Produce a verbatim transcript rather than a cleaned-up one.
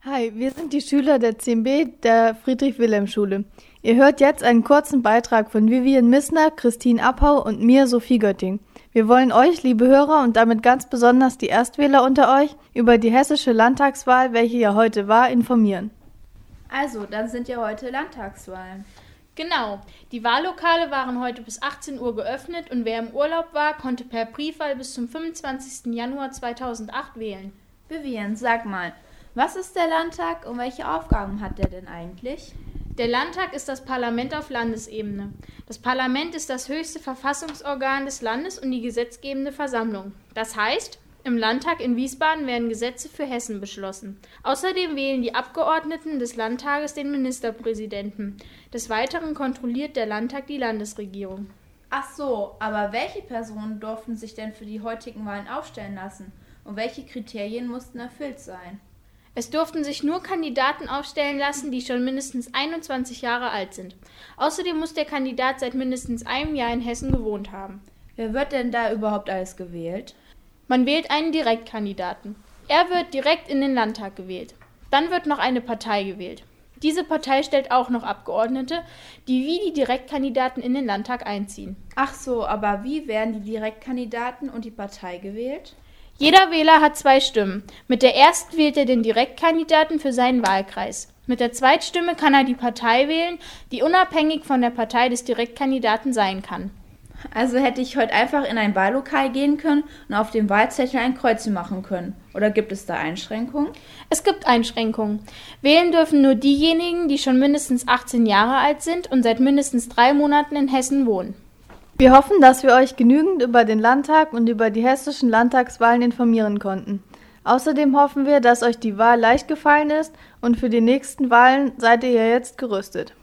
Hi, wir sind die Schüler der zehn b der Friedrich-Wilhelm-Schule. Ihr hört jetzt einen kurzen Beitrag von Vivian Missner, Christine Abhau und mir, Sophie Götting. Wir wollen euch, liebe Hörer, und damit ganz besonders die Erstwähler unter euch, über die hessische Landtagswahl, welche ja heute war, informieren. Also, dann sind ja heute Landtagswahlen. Genau, die Wahllokale waren heute bis achtzehn Uhr geöffnet und wer im Urlaub war, konnte per Briefwahl bis zum fünfundzwanzigsten Januar zweitausendacht wählen. Vivian, sag mal, was ist der Landtag und welche Aufgaben hat der denn eigentlich? Der Landtag ist das Parlament auf Landesebene. Das Parlament ist das höchste Verfassungsorgan des Landes und die gesetzgebende Versammlung. Das heißt, im Landtag in Wiesbaden werden Gesetze für Hessen beschlossen. Außerdem wählen die Abgeordneten des Landtages den Ministerpräsidenten. Des Weiteren kontrolliert der Landtag die Landesregierung. Ach so, aber welche Personen durften sich denn für die heutigen Wahlen aufstellen lassen? Und welche Kriterien mussten erfüllt sein? Es durften sich nur Kandidaten aufstellen lassen, die schon mindestens einundzwanzig Jahre alt sind. Außerdem muss der Kandidat seit mindestens einem Jahr in Hessen gewohnt haben. Wer wird denn da überhaupt alles gewählt? Man wählt einen Direktkandidaten. Er wird direkt in den Landtag gewählt. Dann wird noch eine Partei gewählt. Diese Partei stellt auch noch Abgeordnete, die wie die Direktkandidaten in den Landtag einziehen. Ach so, aber wie werden die Direktkandidaten und die Partei gewählt? Jeder Wähler hat zwei Stimmen. Mit der ersten wählt er den Direktkandidaten für seinen Wahlkreis. Mit der Zweitstimme kann er die Partei wählen, die unabhängig von der Partei des Direktkandidaten sein kann. Also hätte ich heute einfach in ein Wahllokal gehen können und auf dem Wahlzettel ein Kreuzchen machen können. Oder gibt es da Einschränkungen? Es gibt Einschränkungen. Wählen dürfen nur diejenigen, die schon mindestens achtzehn Jahre alt sind und seit mindestens drei Monaten in Hessen wohnen. Wir hoffen, dass wir euch genügend über den Landtag und über die hessischen Landtagswahlen informieren konnten. Außerdem hoffen wir, dass euch die Wahl leicht gefallen ist und für die nächsten Wahlen seid ihr ja jetzt gerüstet.